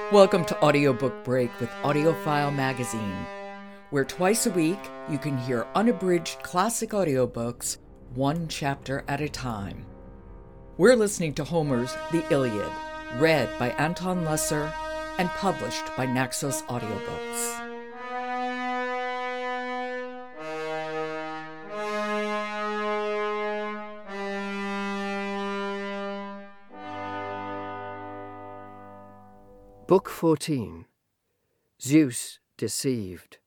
Welcome to Audiobook Break with AudioFile Magazine, where twice a week you can hear unabridged classic audiobooks, one chapter at a time. We're listening to Homer's The Iliad, read by Anton Lesser and published by Naxos Audiobooks. Book 14. Zeus Deceived.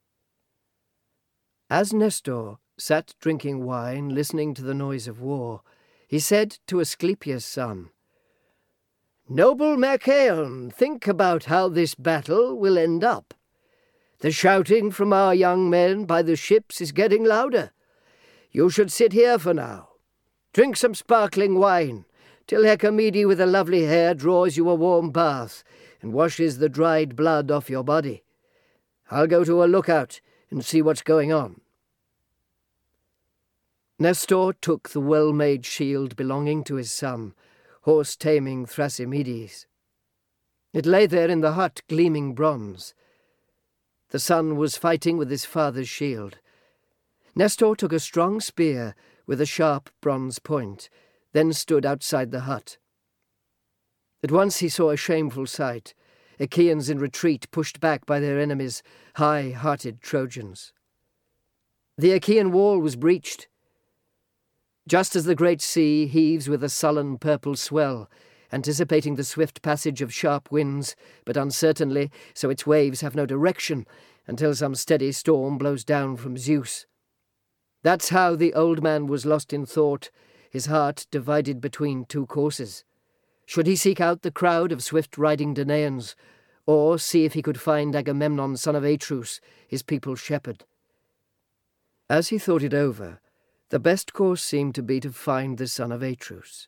As Nestor sat drinking wine, listening to the noise of war, he said to Asclepius' son, "Noble Machaon, think about how this battle will end up. The shouting from our young men by the ships is getting louder. You should sit here for now. Drink some sparkling wine, till Hecamede with the lovely hair draws you a warm bath and washes the dried blood off your body. I'll go to a lookout and see what's going on." Nestor took the well-made shield belonging to his son, horse-taming Thrasymedes. It lay there in the hut, gleaming bronze. The son was fighting with his father's shield. Nestor took a strong spear with a sharp bronze point, then stood outside the hut. At once he saw a shameful sight: Achaeans in retreat, pushed back by their enemies, high-hearted Trojans. The Achaean wall was breached. Just as the great sea heaves with a sullen purple swell, anticipating the swift passage of sharp winds, but uncertainly, so its waves have no direction, until some steady storm blows down from Zeus. That's how the old man was lost in thought, his heart divided between two courses. Should he seek out the crowd of swift-riding Danaans, or see if he could find Agamemnon, son of Atreus, his people's shepherd? As he thought it over, the best course seemed to be to find the son of Atreus.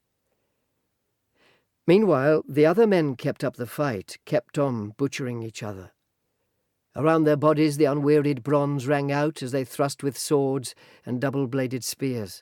Meanwhile, the other men kept up the fight, kept on butchering each other. Around their bodies the unwearied bronze rang out as they thrust with swords and double-bladed spears.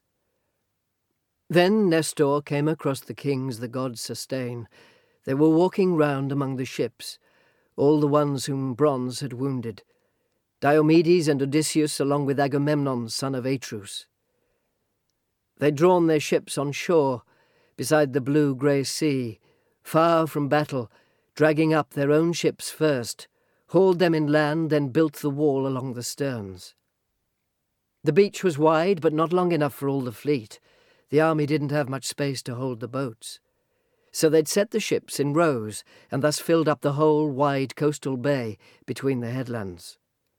Then Nestor came across the kings the gods sustain. They were walking round among the ships, all the ones whom bronze had wounded, Diomedes and Odysseus along with Agamemnon, son of Atreus. They'd drawn their ships on shore, beside the blue-grey sea, far from battle, dragging up their own ships first, hauled them in land, then built the wall along the sterns. The beach was wide, but not long enough for all the fleet. The army didn't have much space to hold the boats. So they'd set the ships in rows, and thus filled up the whole wide coastal bay between the headlands.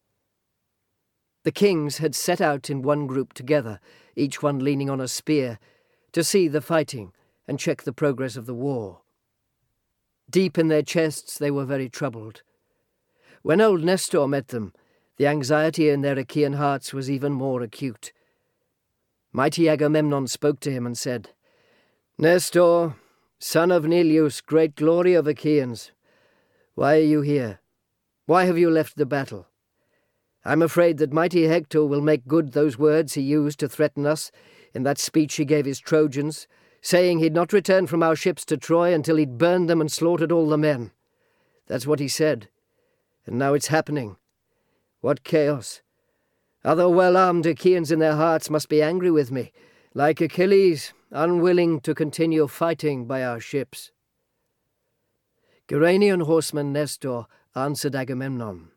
The kings had set out in one group together, each one leaning on a spear, to see the fighting and check the progress of the war. Deep in their chests they were very troubled. When old Nestor met them, the anxiety in their Achaean hearts was even more acute. Mighty Agamemnon spoke to him and said, "Nestor, son of Neleus, great glory of Achaeans, why are you here? Why have you left the battle? I'm afraid that mighty Hector will make good those words he used to threaten us in that speech he gave his Trojans, saying he'd not return from our ships to Troy until he'd burned them and slaughtered all the men. That's what he said, and now it's happening. What chaos! Other well-armed Achaeans in their hearts must be angry with me, like Achilles, unwilling to continue fighting by our ships." Gerenian horseman Nestor answered Agamemnon,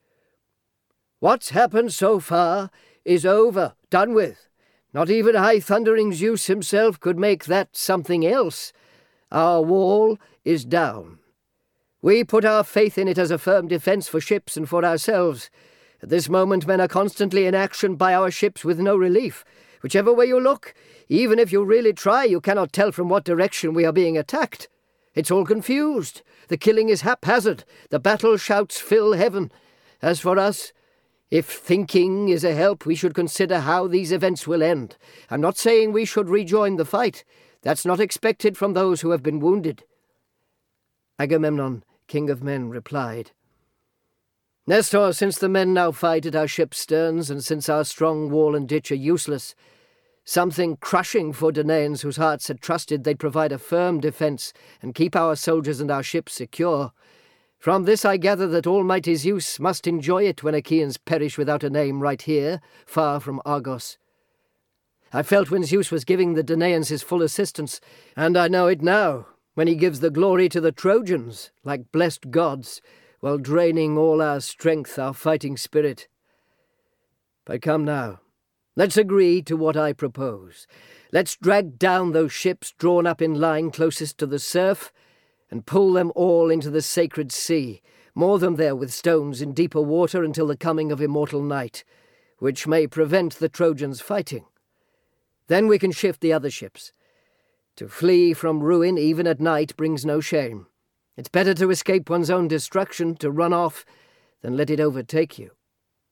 "What's happened so far is over, done with. Not even high-thundering Zeus himself could make that something else. Our wall is down. We put our faith in it as a firm defence for ships and for ourselves. At this moment men are constantly in action by our ships with no relief. Whichever way you look, even if you really try, you cannot tell from what direction we are being attacked. It's all confused. The killing is haphazard. The battle shouts fill heaven. As for us, if thinking is a help, we should consider how these events will end. I'm not saying we should rejoin the fight. That's not expected from those who have been wounded." Agamemnon, king of men, replied, "Nestor, since the men now fight at our ship's sterns, and since our strong wall and ditch are useless, something crushing for Danaans whose hearts had trusted they'd provide a firm defence and keep our soldiers and our ships secure, From this I gather that almighty Zeus must enjoy it when Achaeans perish without a name right here, far from Argos. I felt when Zeus was giving the Danaans his full assistance, and I know it now, when he gives the glory to the Trojans, like blessed gods, while draining all our strength, our fighting spirit. But come now, let's agree to what I propose. Let's drag down those ships drawn up in line closest to the surf, and pull them all into the sacred sea, moor them there with stones in deeper water until the coming of immortal night, which may prevent the Trojans fighting. Then we can shift the other ships. To flee from ruin even at night brings no shame. It's better to escape one's own destruction, to run off, than let it overtake you.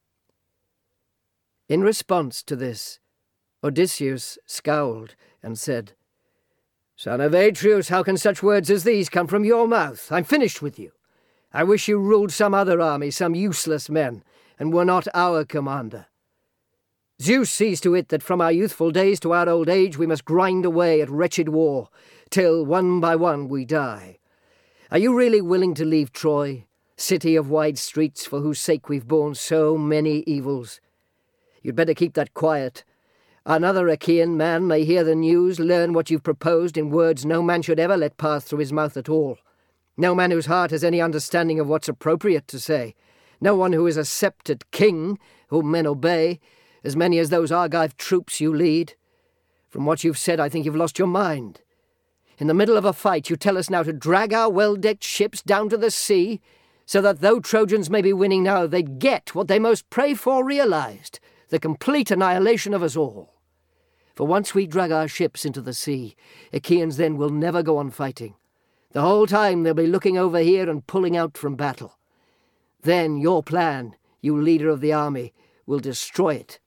In response to this, Odysseus scowled and said, "Son of Atreus, how can such words as these come from your mouth? I'm finished with you. I wish you ruled some other army, some useless men, and were not our commander. Zeus sees to it that from our youthful days to our old age we must grind away at wretched war, till one by one we die. Are you really willing to leave Troy, city of wide streets for whose sake we've borne so many evils? You'd better keep that quiet. Another Achaean man may hear the news, learn what you've proposed in words no man should ever let pass through his mouth at all. No man whose heart has any understanding of what's appropriate to say. No one who is a sceptred king, whom men obey, as many as those Argive troops you lead. From what you've said, I think you've lost your mind. In the middle of a fight, you tell us now to drag our well-decked ships down to the sea, so that though Trojans may be winning now, they'd get what they most pray for realized, the complete annihilation of us all. For once we drag our ships into the sea, Achaeans then will never go on fighting. The whole time they'll be looking over here and pulling out from battle. Then your plan, you leader of the army, will destroy it."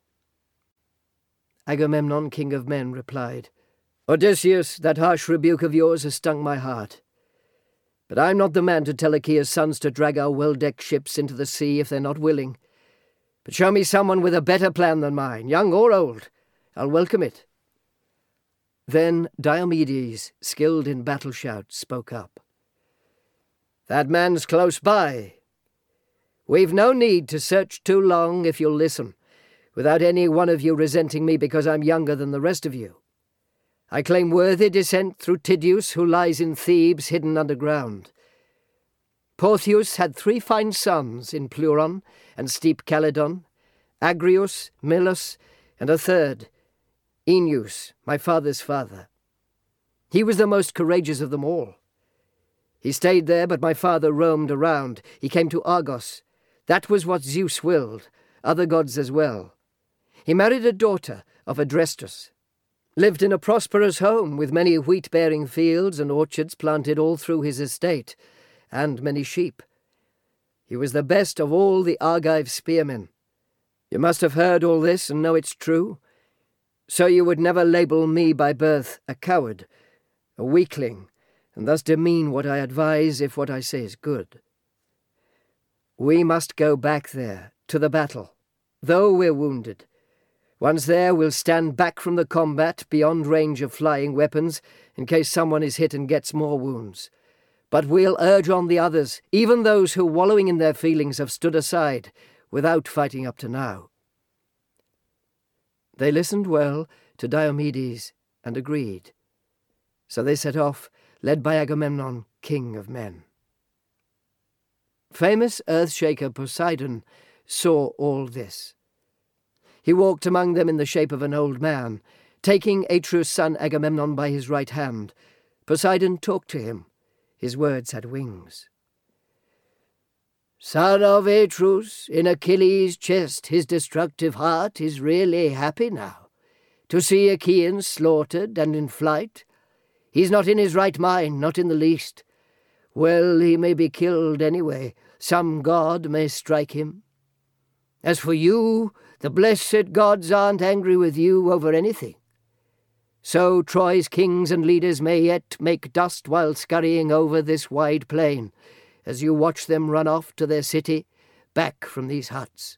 Agamemnon, king of men, replied, "Odysseus, that harsh rebuke of yours has stung my heart. But I'm not the man to tell Achaea's sons to drag our well-decked ships into the sea if they're not willing. But show me someone with a better plan than mine, young or old. I'll welcome it." Then Diomedes, skilled in battle shouts, spoke up. "That man's close by. We've no need to search too long if you'll listen, without any one of you resenting me because I'm younger than the rest of you. I claim worthy descent through Tydeus, who lies in Thebes hidden underground. Portheus had 3 fine sons in Pleuron and steep Calydon, Agrius, Milus, and a third, Oeneus, my father's father. He was the most courageous of them all. He stayed there, but my father roamed around. He came to Argos. That was what Zeus willed, other gods as well. He married a daughter of Adrestus, lived in a prosperous home with many wheat-bearing fields and orchards planted all through his estate, and many sheep. He was the best of all the Argive spearmen. You must have heard all this and know it's true, so you would never label me by birth a coward, a weakling, and thus demean what I advise if what I say is good. We must go back there, to the battle, though we're wounded. Once there, we'll stand back from the combat, beyond range of flying weapons, in case someone is hit and gets more wounds. But we'll urge on the others, even those who, wallowing in their feelings, have stood aside, without fighting up to now." They listened well to Diomedes and agreed. So they set off, led by Agamemnon, king of men. Famous earth-shaker Poseidon saw all this. He walked among them in the shape of an old man. Taking Atreus' son Agamemnon by his right hand, Poseidon talked to him. His words had wings. "Son of Atreus, in Achilles' chest his destructive heart is really happy now. To see Achaeans slaughtered and in flight. He's not in his right mind, not in the least. Well, he may be killed anyway. Some god may strike him. As for you, the blessed gods aren't angry with you over anything. So Troy's kings and leaders may yet make dust while scurrying over this wide plain, as you watch them run off to their city, back from these huts."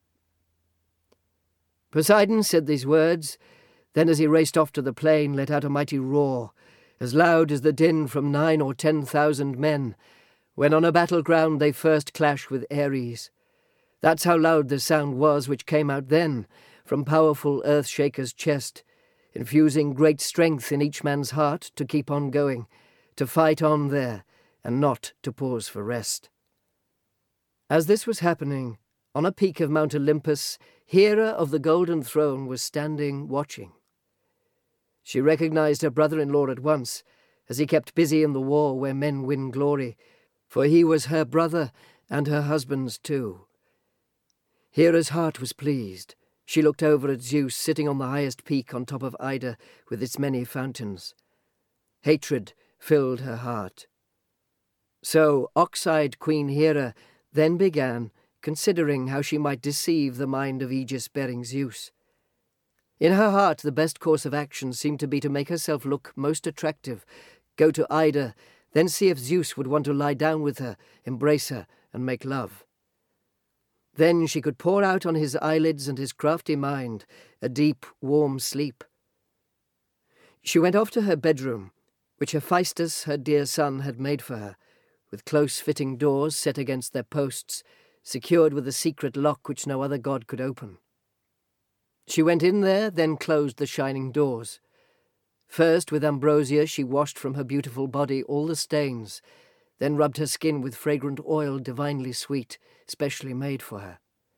Poseidon said these words, then as he raced off to the plain let out a mighty roar, as loud as the din from 9,000 or 10,000 men, When on a battleground they first clash with Ares. That's how loud the sound was which came out then from powerful Earthshaker's chest, infusing great strength in each man's heart to keep on going, to fight on there, and not to pause for rest. As this was happening, on a peak of Mount Olympus, Hera of the Golden Throne was standing watching. She recognized her brother-in-law at once, as he kept busy in the war where men win glory, for he was her brother and her husband's too. Hera's heart was pleased. She looked over at Zeus sitting on the highest peak on top of Ida with its many fountains. Hatred filled her heart. So ox-eyed Queen Hera then began considering how she might deceive the mind of Aegis-bearing Zeus. In her heart, the best course of action seemed to be to make herself look most attractive, go to Ida, then see if Zeus would want to lie down with her, embrace her, and make love. Then she could pour out on his eyelids and his crafty mind a deep, warm sleep. She went off to her bedroom, which Hephaestus, her dear son, had made for her, with close-fitting doors set against their posts, secured with a secret lock which no other god could open. She went in there, then closed the shining doors. First, with ambrosia, she washed from her beautiful body all the stains, then rubbed her skin with fragrant oil divinely sweet, specially made for her.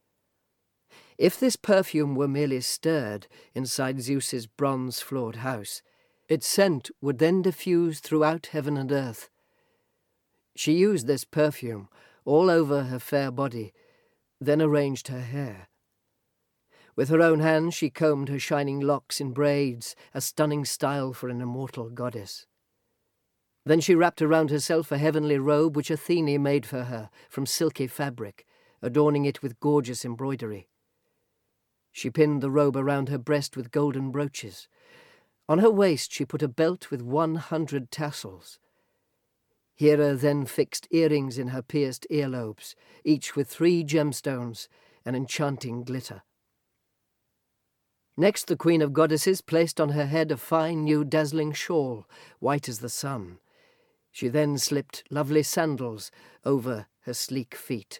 If this perfume were merely stirred inside Zeus's bronze-floored house, its scent would then diffuse throughout heaven and earth. She used this perfume all over her fair body, then arranged her hair. With her own hands she combed her shining locks in braids, a stunning style for an immortal goddess. Then she wrapped around herself a heavenly robe which Athene made for her from silky fabric, adorning it with gorgeous embroidery. She pinned the robe around her breast with golden brooches. On her waist she put a belt with 100 tassels. Hera then fixed earrings in her pierced earlobes, each with 3 gemstones, an enchanting glitter. Next the Queen of Goddesses placed on her head a fine new dazzling shawl, white as the sun. She then slipped lovely sandals over her sleek feet.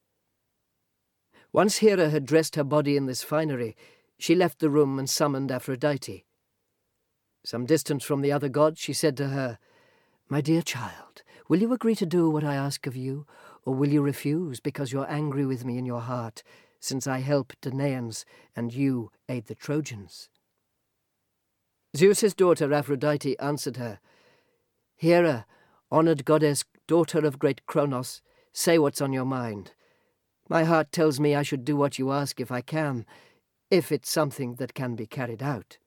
Once Hera had dressed her body in this finery, she left the room and summoned Aphrodite. Some distance from the other gods, she said to her, "My dear child, will you agree to do what I ask of you, or will you refuse because you're angry with me in your heart, since I help Danaans and you aid the Trojans?" Zeus's daughter Aphrodite answered her, "Hera, honoured goddess, daughter of great Kronos, say what's on your mind. My heart tells me I should do what you ask if I can, if it's something that can be carried out."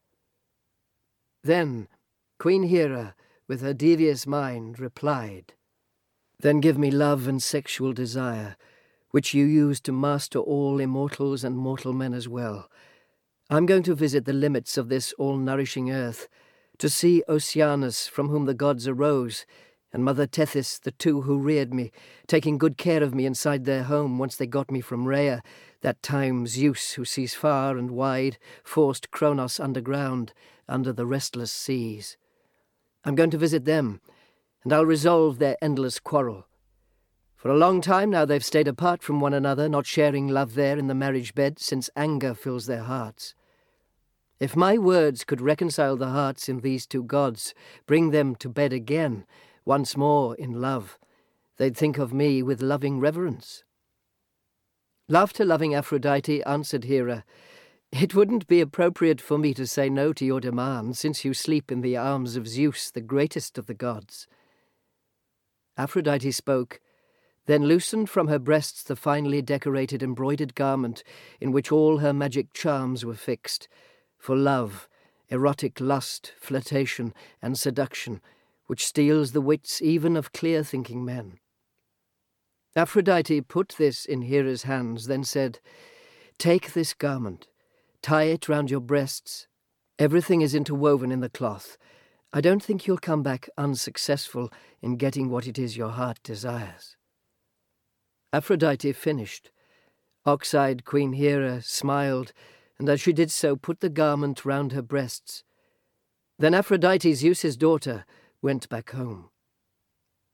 Then Queen Hera, with her devious mind, replied, "Then give me love and sexual desire, which you use to master all immortals and mortal men as well. I'm going to visit the limits of this all-nourishing earth, to see Oceanus, from whom the gods arose, and Mother Tethys, the 2 who reared me, taking good care of me inside their home once they got me from Rhea, that time Zeus, who sees far and wide, forced Kronos underground, under the restless seas. I'm going to visit them, and I'll resolve their endless quarrel. For a long time now they've stayed apart from one another, not sharing love there in the marriage bed, since anger fills their hearts. If my words could reconcile the hearts in these 2 gods, bring them to bed again, once more in love, they'd think of me with loving reverence." Laughter-loving Aphrodite answered Hera, "It wouldn't be appropriate for me to say no to your demand, since you sleep in the arms of Zeus, the greatest of the gods." Aphrodite spoke, then loosened from her breasts the finely decorated embroidered garment in which all her magic charms were fixed, for love, erotic lust, flirtation, and seduction, which steals the wits even of clear-thinking men. Aphrodite put this in Hera's hands, then said, "Take this garment, tie it round your breasts. Everything is interwoven in the cloth. I don't think you'll come back unsuccessful in getting what it is your heart desires." Aphrodite finished. Ox-eyed Queen Hera smiled, and as she did so put the garment round her breasts. Then Aphrodite, Zeus's daughter, went back home.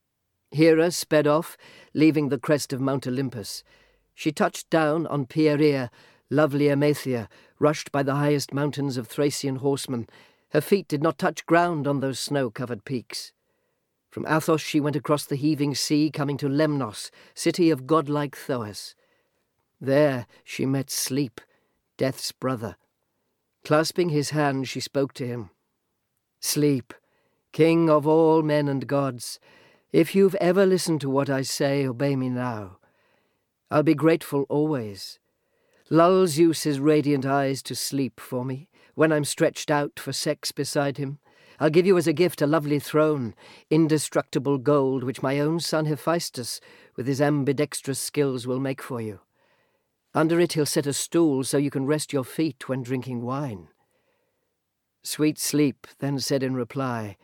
Hera sped off, leaving the crest of Mount Olympus. She touched down on Pieria, lovely Amathia, rushed by the highest mountains of Thracian horsemen. Her feet did not touch ground on those snow-covered peaks. From Athos she went across the heaving sea, coming to Lemnos, city of godlike Thoas. There she met Sleep, Death's brother. Clasping his hand, she spoke to him. "Sleep, king of all men and gods, if you've ever listened to what I say, obey me now. I'll be grateful always. Lull Zeus's radiant eyes to sleep for me, when I'm stretched out for sex beside him. I'll give you as a gift a lovely throne, indestructible gold, which my own son Hephaestus, with his ambidextrous skills, will make for you. Under it he'll set a stool so you can rest your feet when drinking wine." Sweet Sleep then said in reply,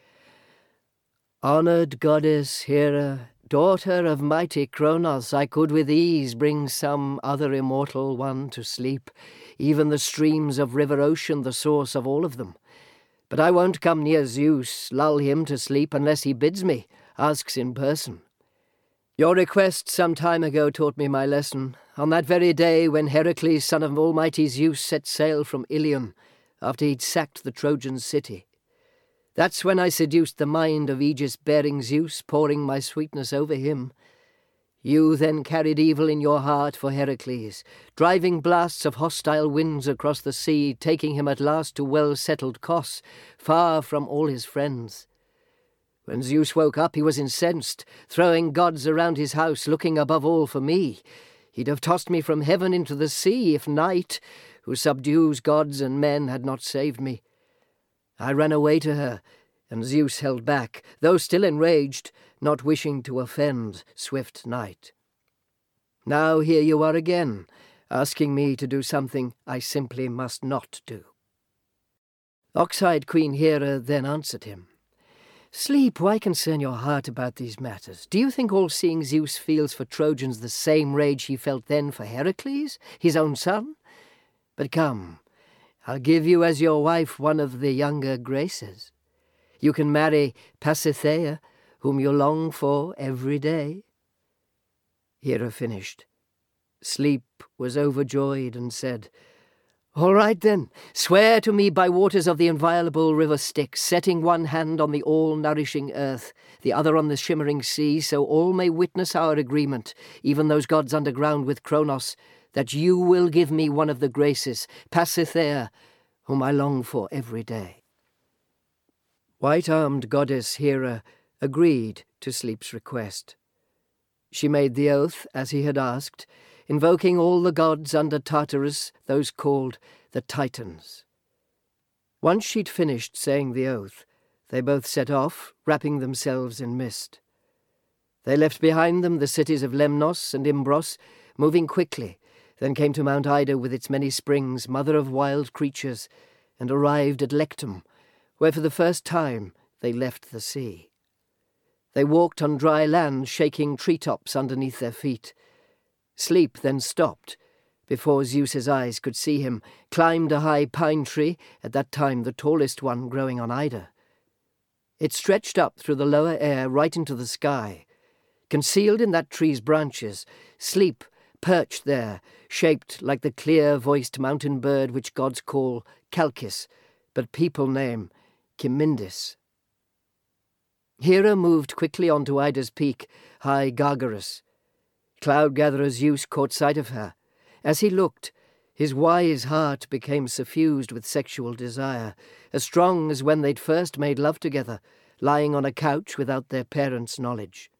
"Honoured goddess Hera, daughter of mighty Kronos, I could with ease bring some other immortal one to sleep, even the streams of River Ocean, the source of all of them. But I won't come near Zeus, lull him to sleep, unless he bids me, asks in person. Your request some time ago taught me my lesson, on that very day when Heracles, son of almighty Zeus, set sail from Ilion, after he'd sacked the Trojan city. That's when I seduced the mind of Aegis-bearing Zeus, pouring my sweetness over him. You then carried evil in your heart for Heracles, driving blasts of hostile winds across the sea, taking him at last to well-settled Kos, far from all his friends. When Zeus woke up, he was incensed, throwing gods around his house, looking above all for me. He'd have tossed me from heaven into the sea if Night, who subdues gods and men, had not saved me. I ran away to her, and Zeus held back, though still enraged, not wishing to offend swift Night. Now here you are again, asking me to do something I simply must not do." Ox-eyed Queen Hera then answered him, "Sleep, why concern your heart about these matters? Do you think all-seeing Zeus feels for Trojans the same rage he felt then for Heracles, his own son? But come, I'll give you as your wife one of the younger Graces. You can marry Pasithea, whom you long for every day." Hera finished. Sleep was overjoyed and said, "All right then, swear to me by waters of the inviolable river Styx, setting one hand on the all-nourishing earth, the other on the shimmering sea, so all may witness our agreement, even those gods underground with Kronos, that you will give me one of the Graces, Pasithea, whom I long for every day." White-armed goddess Hera agreed to Sleep's request. She made the oath, as he had asked, invoking all the gods under Tartarus, those called the Titans. Once she'd finished saying the oath, they both set off, wrapping themselves in mist. They left behind them the cities of Lemnos and Imbros, moving quickly, then came to Mount Ida with its many springs, mother of wild creatures, and arrived at Lectum, where for the first time they left the sea. They walked on dry land, shaking treetops underneath their feet. Sleep then stopped, before Zeus's eyes could see him, climbed a high pine tree, at that time the tallest one growing on Ida. It stretched up through the lower air right into the sky. Concealed in that tree's branches, Sleep perched there, shaped like the clear-voiced mountain bird which gods call Calchis, but people name Kimindis. Hera moved quickly onto Ida's peak, high Gargarus. Cloud-gatherer Zeus caught sight of her. As he looked, his wise heart became suffused with sexual desire, as strong as when they'd first made love together, lying on a couch without their parents' knowledge.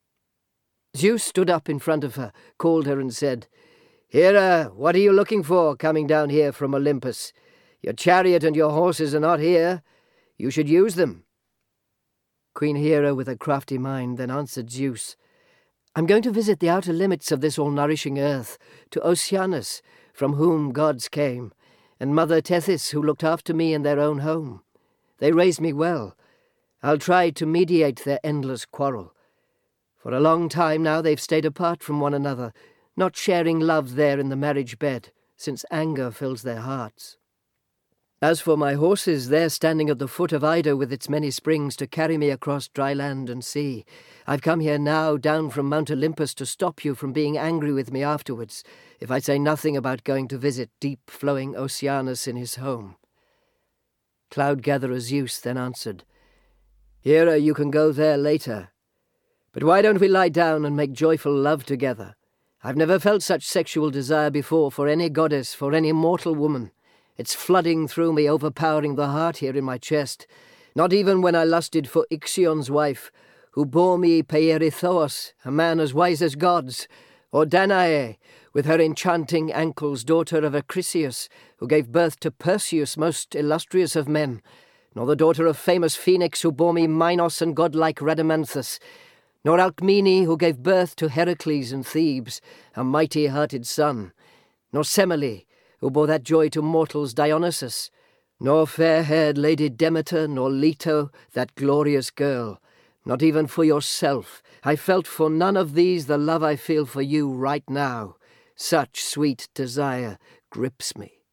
Zeus stood up in front of her, called her and said, "Hera, what are you looking for, coming down here from Olympus? Your chariot and your horses are not here. You should use them." Queen Hera, with a crafty mind, then answered Zeus, "I'm going to visit the outer limits of this all-nourishing earth, to Oceanus, from whom gods came, and Mother Tethys, who looked after me in their own home. They raised me well. I'll try to mediate their endless quarrel. For a long time now they've stayed apart from one another, not sharing love there in the marriage bed, since anger fills their hearts. As for my horses, they're standing at the foot of Ida with its many springs to carry me across dry land and sea. I've come here now down from Mount Olympus to stop you from being angry with me afterwards, if I say nothing about going to visit deep-flowing Oceanus in his home." Cloud-gatherer Zeus then answered, "Hera, you can go there later. But why don't we lie down and make joyful love together? I've never felt such sexual desire before for any goddess, for any mortal woman. It's flooding through me, overpowering the heart here in my chest. Not even when I lusted for Ixion's wife, who bore me Peirithous, a man as wise as gods, or Danae, with her enchanting ankles, daughter of Acrisius, who gave birth to Perseus, most illustrious of men, nor the daughter of famous Phoenix, who bore me Minos and godlike Rhadamanthus, nor Alcmene, who gave birth to Heracles in Thebes, a mighty-hearted son, nor Semele, who bore that joy to mortals Dionysus, nor fair-haired Lady Demeter, nor Leto, that glorious girl. Not even for yourself. I felt for none of these the love I feel for you right now. Such sweet desire grips me."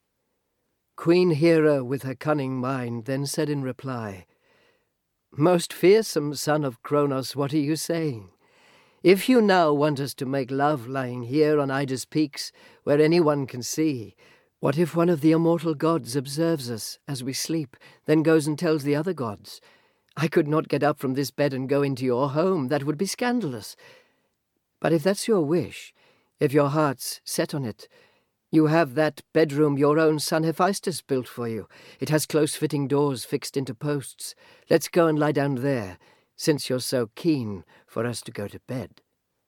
Queen Hera, with her cunning mind, then said in reply, "Most fearsome son of Kronos, what are you saying? If you now want us to make love lying here on Ida's peaks, where anyone can see, what if one of the immortal gods observes us as we sleep, then goes and tells the other gods? I could not get up from this bed and go into your home. That would be scandalous. But if that's your wish, if your heart's set on it, you have that bedroom your own son Hephaestus built for you. It has close-fitting doors fixed into posts. Let's go and lie down there, since you're so keen for us to go to bed."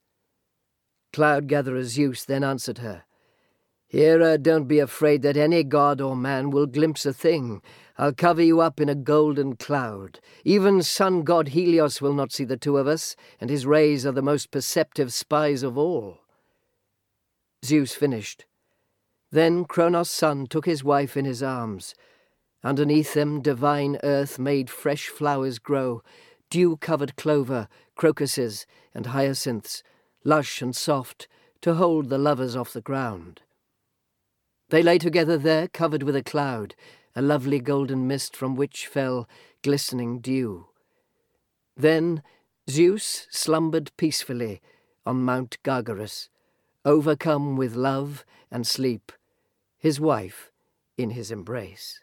Cloud-gatherer Zeus then answered her, "Hera, don't be afraid that any god or man will glimpse a thing. I'll cover you up in a golden cloud. Even sun-god Helios will not see the two of us, and his rays are the most perceptive spies of all." Zeus finished. Then Kronos' son took his wife in his arms. Underneath them divine earth made fresh flowers grow, dew-covered clover, crocuses, and hyacinths, lush and soft, to hold the lovers off the ground. They lay together there, covered with a cloud, a lovely golden mist from which fell glistening dew. Then Zeus slumbered peacefully on Mount Gargarus, overcome with love and sleep, his wife in his embrace.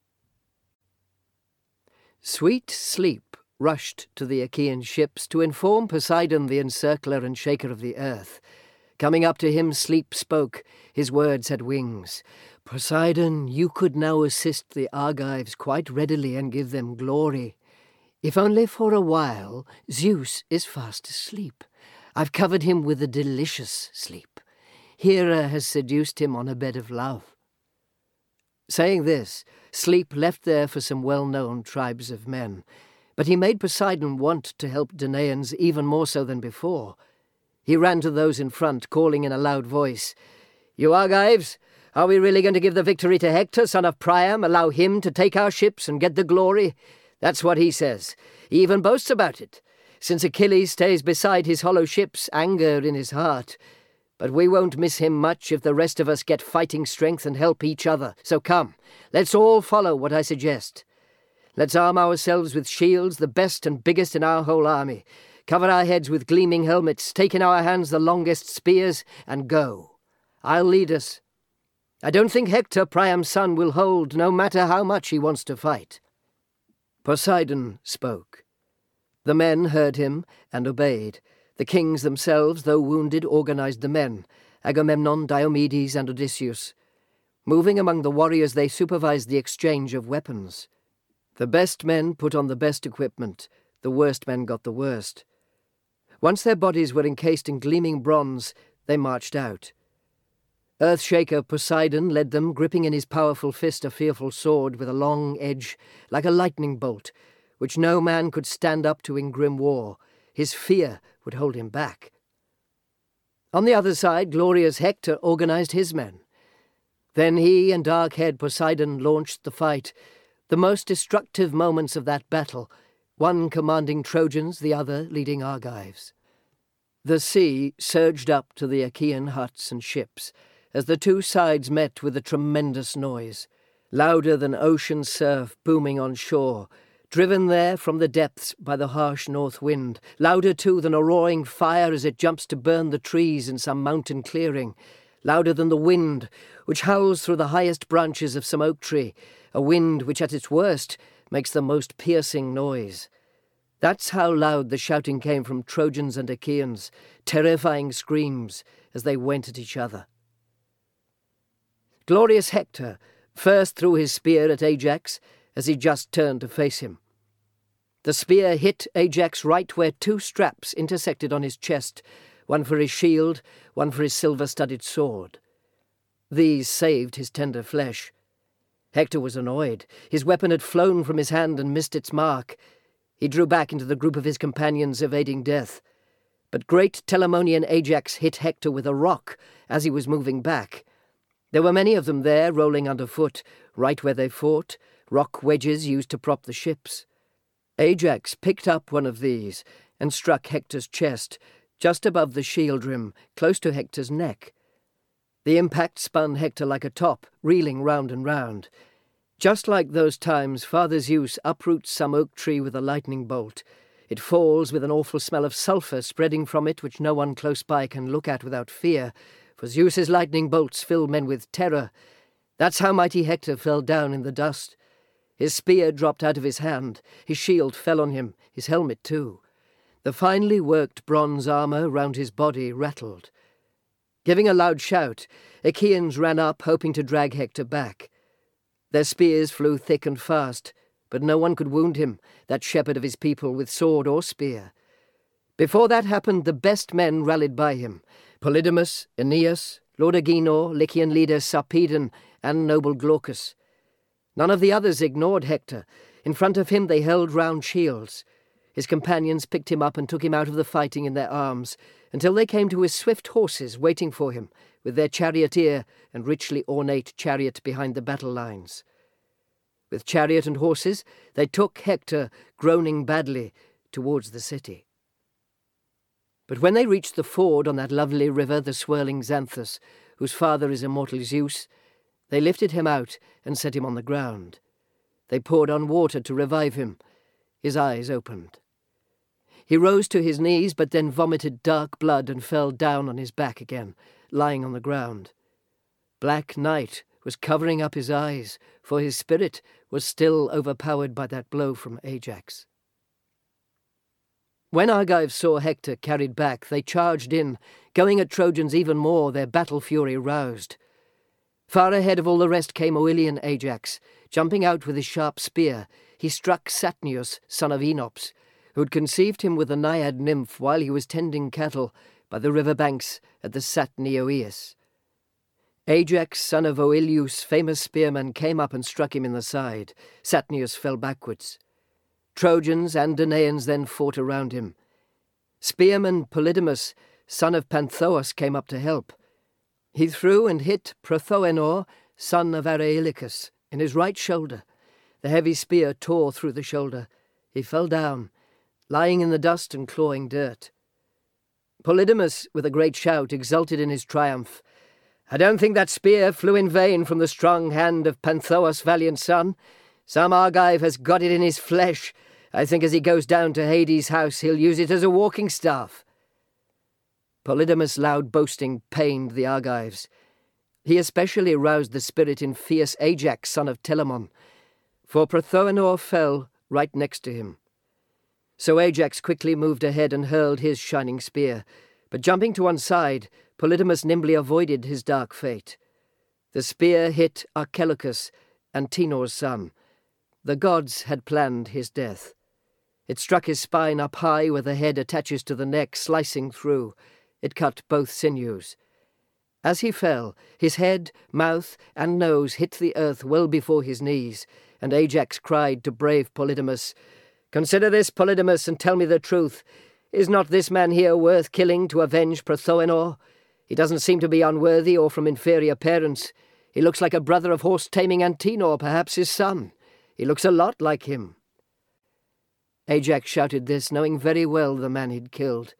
Sweet sleep rushed to the Achaean ships to inform Poseidon, the encircler and shaker of the earth. Coming up to him, sleep spoke. His words had wings. "Poseidon, you could now assist the Argives quite readily and give them glory. If only for a while, Zeus is fast asleep. I've covered him with a delicious sleep. Hera has seduced him on a bed of love." Saying this, Sleep left there for some well-known tribes of men, but he made Poseidon want to help Danaans even more so than before. He ran to those in front, calling in a loud voice, "You Argives, are we really going to give the victory to Hector, son of Priam, allow him to take our ships and get the glory? That's what he says. He even boasts about it, since Achilles stays beside his hollow ships, anger in his heart. But we won't miss him much if the rest of us get fighting strength and help each other. So come, let's all follow what I suggest. Let's arm ourselves with shields, the best and biggest in our whole army. Cover our heads with gleaming helmets, take in our hands the longest spears, and go. I'll lead us. I don't think Hector, Priam's son, will hold, no matter how much he wants to fight." Poseidon spoke. The men heard him and obeyed. The kings themselves, though wounded, organized the men, Agamemnon, Diomedes, and Odysseus. Moving among the warriors, they supervised the exchange of weapons. The best men put on the best equipment, the worst men got the worst. Once their bodies were encased in gleaming bronze, they marched out. Earthshaker Poseidon led them, gripping in his powerful fist a fearful sword with a long edge, like a lightning bolt, which no man could stand up to in grim war. His fear would hold him back. On the other side, glorious Hector organized his men. Then he and dark-haired Poseidon launched the fight, the most destructive moments of that battle, one commanding Trojans, the other leading Argives. The sea surged up to the Achaean huts and ships, as the two sides met with a tremendous noise. louder than ocean surf booming on shore, driven there from the depths by the harsh north wind, louder too than a roaring fire as it jumps to burn the trees in some mountain clearing, louder than the wind which howls through the highest branches of some oak tree, a wind which at its worst makes the most piercing noise. That's how loud the shouting came from Trojans and Achaeans, terrifying screams as they went at each other. Glorious Hector first threw his spear at Ajax as he just turned to face him. The spear hit Ajax right where two straps intersected on his chest, one for his shield, one for his silver-studded sword. These saved his tender flesh. Hector was annoyed. His weapon had flown from his hand and missed its mark. He drew back into the group of his companions evading death. But great Telamonian Ajax hit Hector with a rock as he was moving back. There were many of them there, rolling underfoot, right where they fought, rock wedges used to prop the ships. Ajax picked up one of these and struck Hector's chest, just above the shield rim, close to Hector's neck. The impact spun Hector like a top, reeling round and round. Just like those times Father Zeus uproots some oak tree with a lightning bolt. It falls with an awful smell of sulphur spreading from it which no one close by can look at without fear, for Zeus's lightning bolts fill men with terror. That's how mighty Hector fell down in the dust. His spear dropped out of his hand, his shield fell on him, his helmet too. The finely worked bronze armour round his body rattled. Giving a loud shout, Achaeans ran up, hoping to drag Hector back. Their spears flew thick and fast, but no one could wound him, that shepherd of his people, with sword or spear. Before that happened, the best men rallied by him: Polydamas, Aeneas, Lord Agenor, Lycian leader Sarpedon, and noble Glaucus. None of the others ignored Hector. In front of him they held round shields. His companions picked him up and took him out of the fighting in their arms, until they came to his swift horses waiting for him, with their charioteer and richly ornate chariot behind the battle lines. With chariot and horses, they took Hector, groaning badly, towards the city. But when they reached the ford on that lovely river, the swirling Xanthus, whose father is immortal Zeus, they lifted him out and set him on the ground. They poured on water to revive him. His eyes opened. He rose to his knees, but then vomited dark blood and fell down on his back again, lying on the ground. Black night was covering up his eyes, for his spirit was still overpowered by that blow from Ajax. When Argives saw Hector carried back, they charged in, going at Trojans even more, their battle fury roused. Far ahead of all the rest came Oilean Ajax. Jumping out with his sharp spear, he struck Satnius, son of Enops, who had conceived him with a naiad nymph while he was tending cattle by the river banks at the Satnioeus. Ajax, son of Oileus, famous spearman, came up and struck him in the side. Satnius fell backwards. Trojans and Danaans then fought around him. Spearman Polydamas, son of Panthoas, came up to help. He threw and hit Prothoenor, son of Areilicus, in his right shoulder. The heavy spear tore through the shoulder. He fell down, lying in the dust and clawing dirt. Polydamas, with a great shout, exulted in his triumph. "I don't think that spear flew in vain from the strong hand of Panthoas' valiant son. Some Argive has got it in his flesh. I think as he goes down to Hades' house, he'll use it as a walking staff." Polydamas' loud boasting pained the Argives. He especially roused the spirit in fierce Ajax, son of Telamon, for Prothoenor fell right next to him. So Ajax quickly moved ahead and hurled his shining spear, but jumping to one side, Polydamas nimbly avoided his dark fate. The spear hit Archelochus, Antenor's son. The gods had planned his death. It struck his spine up high where the head attaches to the neck, slicing through. It cut both sinews. As he fell, his head, mouth, and nose hit the earth well before his knees, and Ajax cried to brave Polydamas, "Consider this, Polydamas, and tell me the truth. Is not this man here worth killing to avenge Prothoenor? He doesn't seem to be unworthy or from inferior parents. He looks like a brother of horse-taming Antenor, perhaps his son. He looks a lot like him." Ajax shouted this, knowing very well the man he'd killed.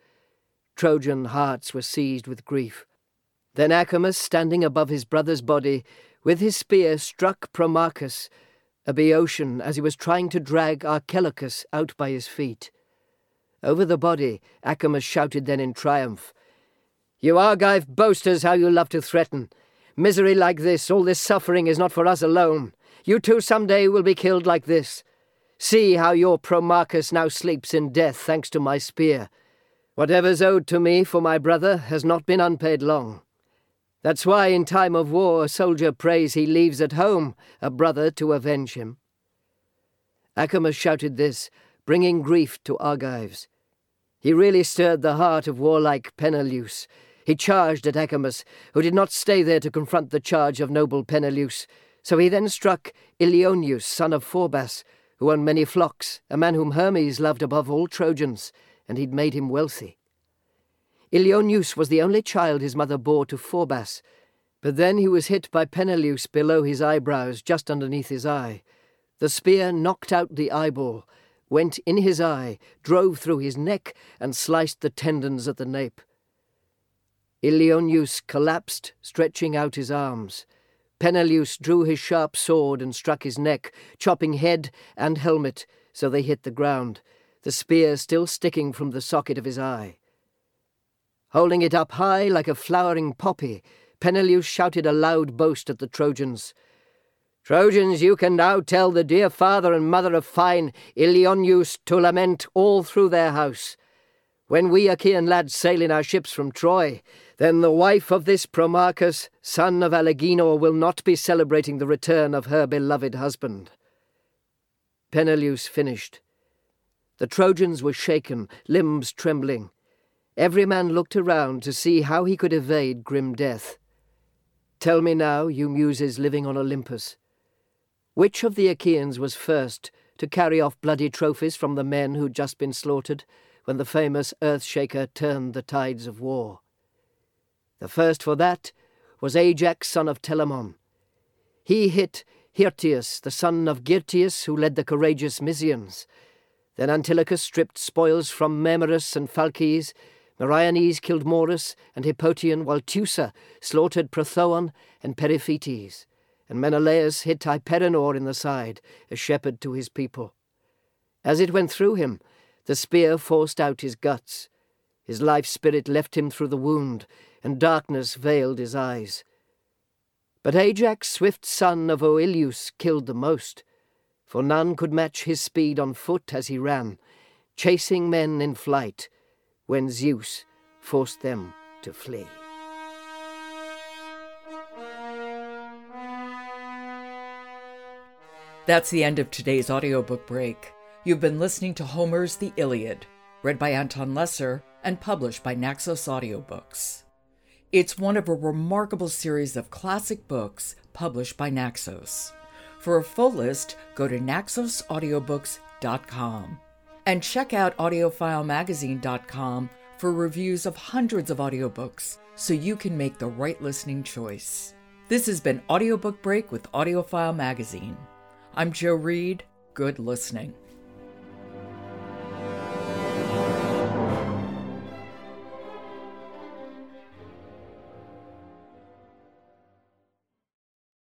Trojan hearts were seized with grief. Then Acamas, standing above his brother's body, with his spear struck Promachus, a Boeotian, as he was trying to drag Archelochus out by his feet. Over the body, Acamas shouted then in triumph, "You Argive boasters, how you love to threaten! Misery like this, all this suffering is not for us alone. You too some day will be killed like this. See how your Promachus now sleeps in death thanks to my spear. Whatever's owed to me for my brother has not been unpaid long. That's why in time of war a soldier prays he leaves at home a brother to avenge him." Acamas shouted this, bringing grief to Argives. He really stirred the heart of warlike Peneleus. He charged at Acamas, who did not stay there to confront the charge of noble Peneleus. So he then struck Ilioneus, son of Phorbas, who owned many flocks, a man whom Hermes loved above all Trojans, and he'd made him wealthy. Ilioneus was the only child his mother bore to Phorbas, but then he was hit by Peneleus below his eyebrows, just underneath his eye. The spear knocked out the eyeball, went in his eye, drove through his neck, and sliced the tendons at the nape. Ilioneus collapsed, stretching out his arms. Peneleus drew his sharp sword and struck his neck, chopping head and helmet, so they hit the ground, the spear still sticking from the socket of his eye. Holding it up high like a flowering poppy, Peneleus shouted a loud boast at the Trojans. "Trojans, you can now tell the dear father and mother of fine Ilioneus to lament all through their house. When we Achaean lads sail in our ships from Troy, then the wife of this Promachus, son of Alegenor, will not be celebrating the return of her beloved husband." Peneleus finished. The Trojans were shaken, limbs trembling. Every man looked around to see how he could evade grim death. Tell me now, you muses living on Olympus, which of the Achaeans was first to carry off bloody trophies from the men who'd just been slaughtered when the famous Earthshaker turned the tides of war? The first for that was Ajax, son of Telamon. He hit Hirtius, the son of Girtius, who led the courageous Mysians. Then Antilochus stripped spoils from Mermerus and Phalces. Meriones killed Morus and Hippotion, while Teucer slaughtered Prothoon and Periphetes. And Menelaus hit Hyperenor in the side, a shepherd to his people. As it went through him, the spear forced out his guts. His life spirit left him through the wound, and darkness veiled his eyes. But Ajax, swift son of Oileus, killed the most, for none could match his speed on foot as he ran, chasing men in flight, when Zeus forced them to flee. That's the end of today's audiobook break. You've been listening to Homer's The Iliad, read by Anton Lesser and published by Naxos Audiobooks. It's one of a remarkable series of classic books published by Naxos. For a full list, go to naxosaudiobooks.com. And check out audiophilemagazine.com for reviews of hundreds of audiobooks so you can make the right listening choice. This has been Audiobook Break with AudioFile Magazine. I'm Jo Reed. Good listening.